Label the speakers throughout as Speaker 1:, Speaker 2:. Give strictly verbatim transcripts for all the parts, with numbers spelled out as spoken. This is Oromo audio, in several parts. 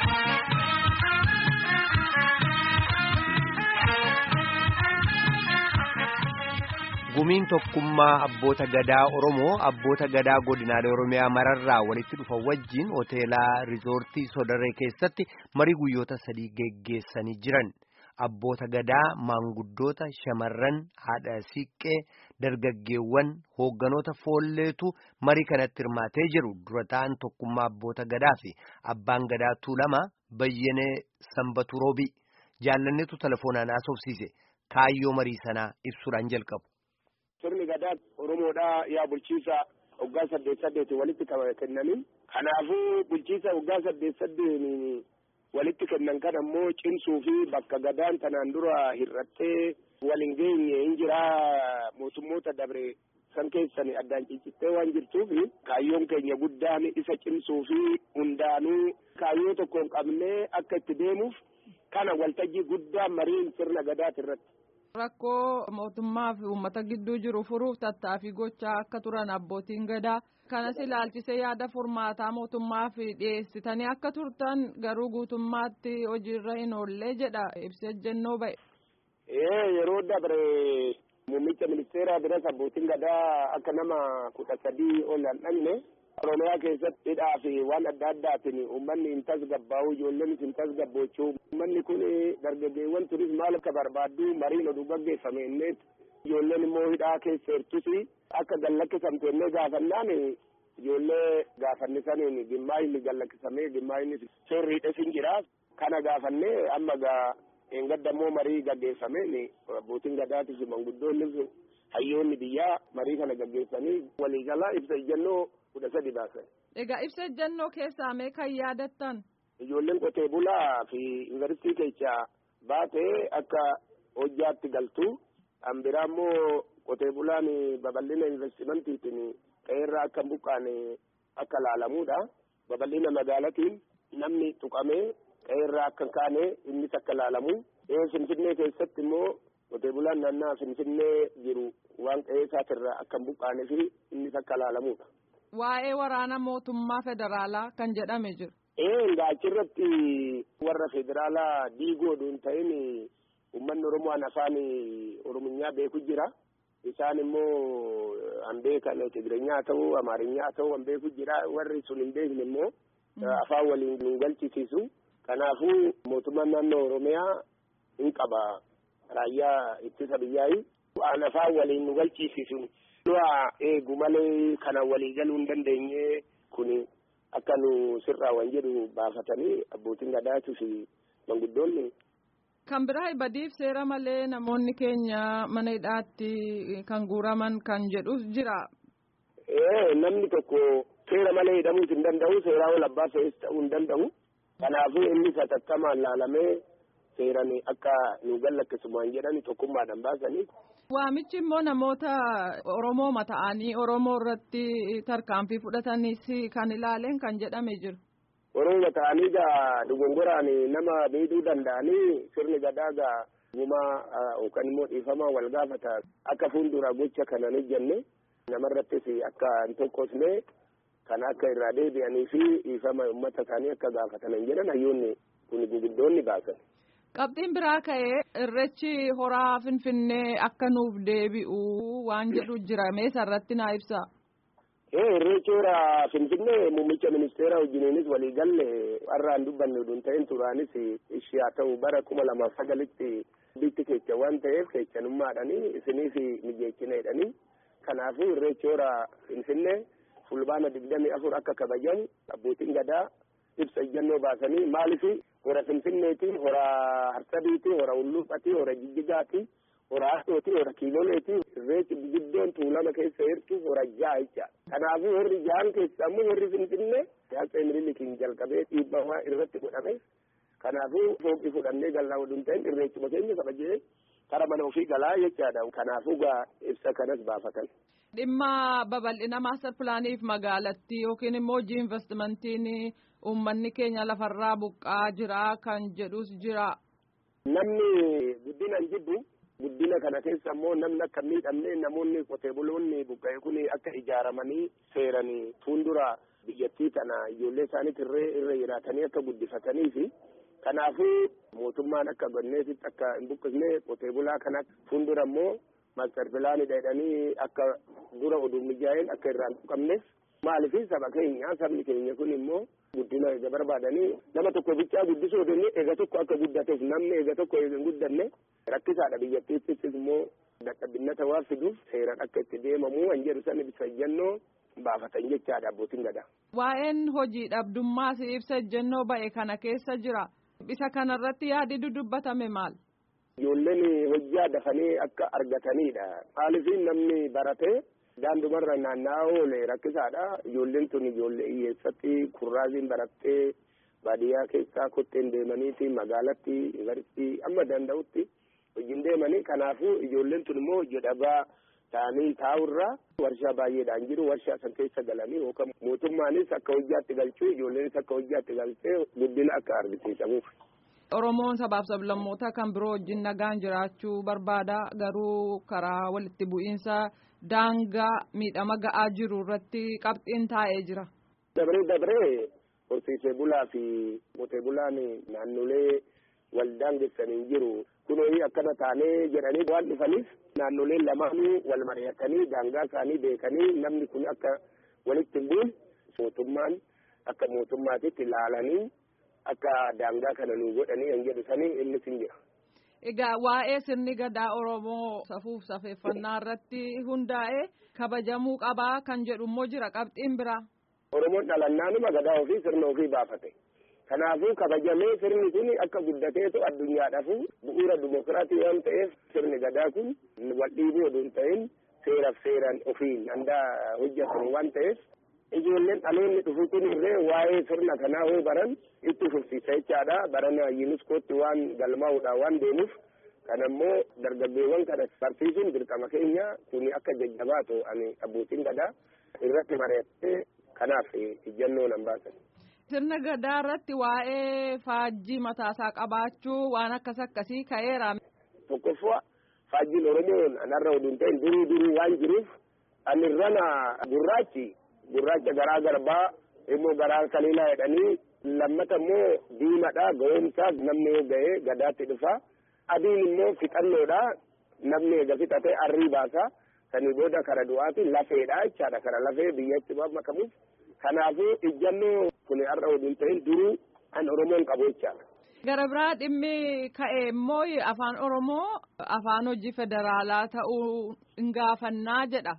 Speaker 1: Gumiin tokkummaa abboota gadaa Oromoo abboota gadaa godinaalee Oromiyaa mararraa walitti dhufa wajjin hoteelaa riizoortii Sodaree keessatti marii guyyoota sadii geggeessanii jiran. Abboota gadaa maanguddoota shamarran haadha siiqqee dargaggeewwan hoogganoota foolleetu marii kanatti hirmaatee jiru. Dura ta'an tokkummaa abboota gadaa fi abbaan gadaa Tuulamaa Bayyenee Sanbatu Roobii jaallanneetu telefoonaan haasofsiise kaayyoo marii sanaa ibsuudhaan jalqabu.
Speaker 2: Sirni gadaa Oromoodhaa yaa bulchiisa waggaa saddeet saddeetii walitti kennanii kanaafuu bulchiisa waggaa saddeet saddeetii walitti kennan kan ammoo cimsuu fi bakka gadaan tanaan dura hir'attee waliin geenye hin jiraa mootummoota dabre san keessan addaan ciccittee waan jirtuuf kaayyoon keenya guddaan isa cimsuu fi hundaanuu kaayyoo tokko hin qabnee akka itti deemuuf kana waltajjii guddaa mariin sirna gadaati irratti.
Speaker 3: Rakkoo mootummaa fi uummata gidduu jiru furuuf tattaaffii gochaa akka turan abbootiin gadaa kanas ilaalchisee yaada furmaataa mootummaa fi dhiyeessitanii akka turtan garuu guutummaatti hojiirra hin oollee jedha ibsa ejjennoo ba'e.
Speaker 2: Ee yeroo dabre muummicha ministeeraa biras abbootiin gadaa akka nama kudha sadii ol hin dhabne Oromiyaa keessatti hidhaa fi waan adda addaatiin uummanni hin tasgabbaa'u ijoolleen hin tasgabboochuu uummanni kun dargaggeewwan turis maal akka barbaaddu mariin oduu gaggeeffame innet ijoolleen immoo hidhaa keessa jirtusi akka gallakkisamte illee gaafannaan ijoollee gaafanne saniin dhimmaa inni gallakkisamee dhimmaa inni seerri hidhesin jira kana gaafannee amma gaa eengaddamoo marii gaggeeffameen abbootiin gadaatis manguddoonnis hayyoonni biyyaa marii kana gaggeessanii waliigalaa ibsa ejjennoo kudha sadi baasan.
Speaker 3: Egaa ibsa ejjennoo keessaa mee kan yaadattan?
Speaker 2: Ijoolleen qotee bulaa fi yuunivarsiitii keessaa baatee akka hojjaatti galtu kan biraa immoo qotee bulaan babal'ina investimantiitiin qe'eerraa akka buqqaane akka laalamuudha. Babal'ina magaalatiin namni tuqamee qe'eerraa akka kaane innis akka laalamu. Finfinnee keessatti immoo qotee bulaan naannaa Finfinnee jiru waan qe'ee isaatirraa akka buqqaanee fi innis akka laalamuudha.
Speaker 3: Waa'ee waraana mootummaa federaalaa kan jedhame jiru.
Speaker 2: Ee achirratti warra federaalaa diigoo duun ta'in uummanni Oromoo afaan Oromiyaa beeku jira. Isaan immoo an beekan Tigireenyaa ta'uu Amaarinyaa ta'uu an beeku jira. Warri sun hin beekne immoo afaan waliin nu galchisiisu. Kanaafuu mootummaan naannoo Oromiyaa hin qaba raayyaa ittisa biyyaayi. Waan afaan waliin nu galchisiisu. Du'a eegu malee kana walii galuu hin dandeenye kuni akka nu sirraa waan jedhu baafatanii abbootiin gadaatii fi manguddoonni.
Speaker 3: Kan biraa badiif seera malee namoonni keenya mana hidhaatti kan guuraman kan jedhus jira.
Speaker 2: Ee namni tokko seera malee hidhamuu hin danda'u seeraa ol abbaa fe'is ta'uu hin danda'u. Kanaafuu inni satattamaan laalamee seeraan akka nu gallakkisumaan jedhani tokkummaadhaan baasanii.
Speaker 3: Waamichi immoo namoota Oromoo mata'anii Oromoo irratti tarkaanfii fudhatanis kan ilaaleen kan jedhame jiru.
Speaker 2: Oromoo mata'anii gaa dogongoraan nama miidhuu danda'anii sirni gadaa gaa gumaa yookaan immoo dhiifamaa wal gaafata akka fuuldura gocha kana ni jenne namarrattis akka hin tokkosne kan akka irraa deebi'anii fi dhiifama uummata isaanii akka gaafatan hin jedhan hayyoonni kun guguddoonni baasan.
Speaker 3: Qabxiin biraa ka'ee irreechi horaa Finfinnee akka nuuf deebi'u waan jedhu jira meeshaa irratti naa ibsa.
Speaker 2: Ee irreechi horaa Finfinnee muummicha ministeera wajjiniinis walii galle har'aan dubbanne oduun ta'een turaanis ishee haa ta'u bara kuma lamaaf sagalitti bitti kecha waan ta'eef kechanummaadhanii isiniif mijeechinaadhanii kanaafuu irreechi horaa Finfinnee fulbaana digdamii afur akka kabajamu abbootiin gadaa ibsa ejjennoo baasanii maaliif hora Finfinneeti, hora Harsadiiti, hora Ulluufati, hora Jijjigaati, hora Asootii, hora Kiiloleeti, irreechi guddoon Tuulama keessa jirtu hora ja'a jecha. Kanaafuu horri ja'an keessa ammoo horri Finfinnee Atsee Minilikiin jalqabee dhiibbaa irratti godhame. Kanaafuu fooqii fudhannee galaa oduun ta'in irreechuma keenya kabajee kara mana ofii galaa jechaadha. Kanaafuu gaa ibsa kanas baafatan.
Speaker 3: Dhimma babal'ina maaster pilaaniif magaalattii yookiin immoo hojii investimentiin uummanni keenya lafarraa buqqaa jira kan jedhus jira.
Speaker 2: Namni guddina hin jibbu guddina kana keessa immoo namni akka miidhamne namoonni qotee buloonni buqqa'e kun akka ijaaramanii seeranii fuuldura biyyattii tana ijoollee isaaniitti irra jiraatanii akka guddifatanii fi kanaafuu mootummaan akka ganneesitti akka hin buqqisne qotee bulaa kana fuuldura immoo maastar pilaanii jedhanii akka dura oduu mijaa'een akka irraan tuqamnes maaliif saba keenya sabni keenya kun immoo guddina eega barbaadanii nama tokko bichaa guddisuu odenne eega tokko akka guddateef namni eega tokko eega hin guddanne rakkisaadha biyyattiittis immoo dadhabbinnata waan fiduuf seeraan akka itti deemamu waan jedhu sana bisa ejjennoo baafatan jechaadha abbootiin gadaa.
Speaker 3: Waa'een hojii dhabdummaa si ibsa ejjennoo ba'e kana keessa jira. Isa kanarratti yaadi dudubbatame maal?
Speaker 2: Ijoolleen hojjaa dafanii akka argatanidha. Maaliif namni baratee daandumarra naanna'aa oole rakkisaadha. Ijoolleen tun ijoollee hiyyeessatti kurraaziin barattee baadiyyaa keessaa kotteen deemaniiti magaalatti yuunivarsiitii amma danda'utti hojiin deemanii kanaafuu ijoolleen tun immoo hojii dhabaa ta'anii taa'urraa warshaa baay'eedhaan jiru warshaa san keessa galanii yookaan mootummaanis akka hojjaatti galchuu ijoolleenis akka hojjaatti galchee guddina akka argisiisamuuf.
Speaker 3: Oromoon sabaaf sablammoota kan biroo wajjin nagaan jiraachuu barbaada garuu karaa walitti bu'iinsa daangaa miidhama ga'aa jiru irratti qabxiin taa'ee jira.
Speaker 2: Dabree dabree horsiisee bulaa fi qotee bulaan naannolee wal daangessanii jiru kunoo akkana taanee jedhanii waan dhufaniif naannoleen lamaanuu wal mari'atanii daangaa isaanii beekanii namni kun akka walitti hin buune mootummaan akka mootummaatitti ilaalanii akka daangaa kana nu godhanii hin jedhu sanii innis hin jira.
Speaker 3: Egaa waa'ee sirni gadaa Oromoo safuuf safeeffannaa irratti hundaa'ee kabajamuu qabaa kan jedhu immoo jira qabxiin biraa.
Speaker 2: Oromoon dhalannaanuma gadaa ofii sirna ofii baafate. Kanaafuu kabajamee sirni kun akka guddateetu addunyaadhaaf bu'uura dimokiraatii waan ta'eef sirni gadaa kun wal dhiibuu oduu hin ta'in seeraaf seeraan ofiin handaa hojjetan waan ta'eef ijoolleen dhaloonni dhufu kun illee waa'ee sirna kanaa hoo baran itti fufsiisa jechaadha. Barana yuuniskootti waan galmaa'uudhaan waan deemuuf kanammoo dargaggeewwan kana barsiisuun dirqama keenya kun akka jajjabaatu ani abbootiin gadaa irratti mari'attee kanaaf ijjannoo nan baasan.
Speaker 3: Sirna gadaa irratti waa'ee faajjii mataasaa qabaachuu waan akkas akkasii ka'eera.
Speaker 2: Tokkoffaa faajjiin Oromoon anarra oduu hin ta'in duruu duruu waan jiruuf anirrana gurraachi gurraacha garaa garbaa immoo garaa kaliilaa jedhanii lammata immoo diimadha ga'oomsaa namni yoo ga'ee gadaatti dhufa adiin immoo fixannoodha namni eega fixatee arrii baasa sanii booda kara du'aati lafeedha jechaadha kara lafee biyyatti waan makamuuf kanaafuu ijjannoo kun har'a oduu hin ta'in duruu an Oromoon qabu jechaadha.
Speaker 3: Gara biraa dhimmi ka'e immoo afaan Oromoo afaan hojii federaalaa ta'uu hin gaafannaa jedha.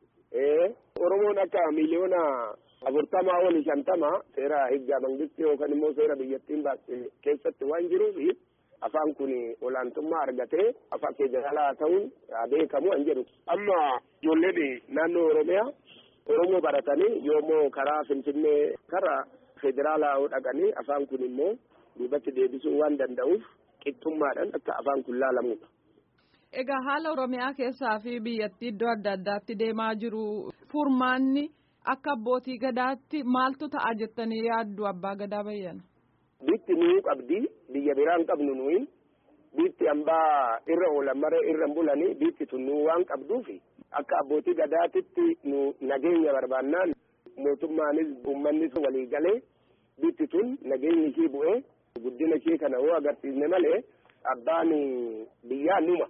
Speaker 2: Ee Oromoon akka miliyoona afurtamaa wali shantama seera hijja mangistii yookaan immoo seera biyyattiin baase keessatti waan jiruuf afaan kun olaantummaa argatee afaan federaalaa ta'uun beekamu an jedhu. Amma ijoolleen naannoo Oromiyaa Oromoo baratanii yoommoo karaa Finfinnee karaa federaalaa dhaqanii afaan kun immoo duubatti deebisuu waan danda'uuf qixxummaadhaan akka afaan kun laalamudha.
Speaker 3: Egaa haala Oromiyaa keessaa fi biyyattii iddoo adda addaatti deemaa jiru furmaanni akka abbootii gadaatti maaltu ta'a jettanii yaaddu abbaa gadaa bayyana?
Speaker 2: Biitti nuu qabdi biyya biraan qabnu nuyi biitti hambaa irra oolan maree irra bulanii biitti tun nuu waan qabduufi akka abbootii gadaatitti nu nageenya barbaannaan mootummaanis uummannis walii galee biitti tun nageenyi ishii bu'ee guddina ishii kana hoo agarsiisne malee abbaan biyyaa numa.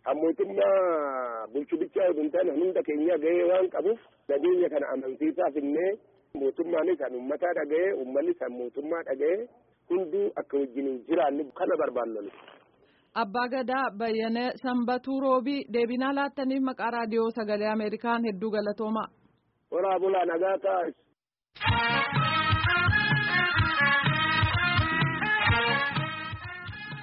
Speaker 2: Mootummaa bulchuu bichaa oduu hin taane hunda keenya gahee waan qabuuf nageenya kana amansiisaa finnee mootummaanis kan uummataa dhaga'ee uummannis kan mootummaa dhaga'ee hunduu akka wajjin jiraannu kana barbaannu.
Speaker 3: Abbaa Gadaa Bayyana Sanbatuu Roobii deebinaa laattaniif maqaa raadiyoo sagalee Ameerikaan hedduu galatoomaa.
Speaker 2: Waraabulaa nagaa ta'a.